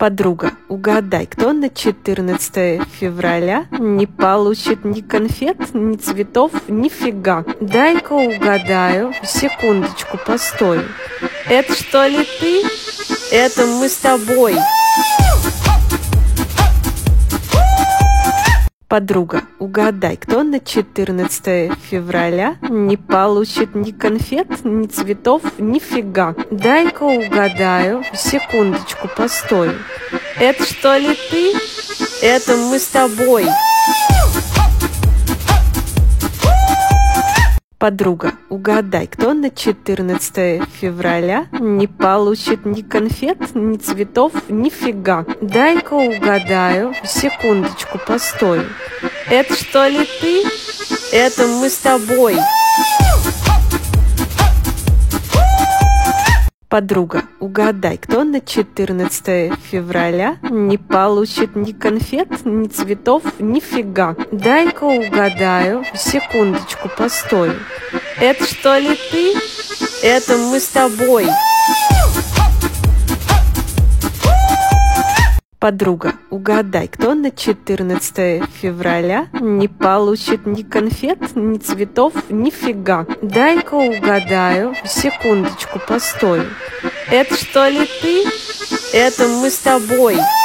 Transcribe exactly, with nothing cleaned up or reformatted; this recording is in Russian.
Подруга, угадай, кто на четырнадцатое февраля не получит ни конфет, ни цветов, ни фига? Дай-ка угадаю, секундочку, постой. Это что ли ты? Это мы с тобой. Подруга, угадай, кто на четырнадцатое февраля не получит ни конфет, ни цветов, ни фига? Дай-ка угадаю, секундочку, постой. Это что ли ты? Это мы с тобой. Подруга, угадай, кто на четырнадцатое февраля не получит ни конфет, ни цветов, ни фига? Дай-ка угадаю, секундочку, постой. Это что ли ты? Это мы с тобой. Подруга, угадай, кто на четырнадцатое февраля не получит ни конфет, ни цветов, ни фига? Дай-ка угадаю, секундочку, постой. Это что ли ты? Это мы с тобой. Подруга, угадай, кто на четырнадцатое февраля не получит ни конфет, ни цветов, ни фига? Дай-ка угадаю, секундочку, постой. Это что ли ты? Это мы с тобой.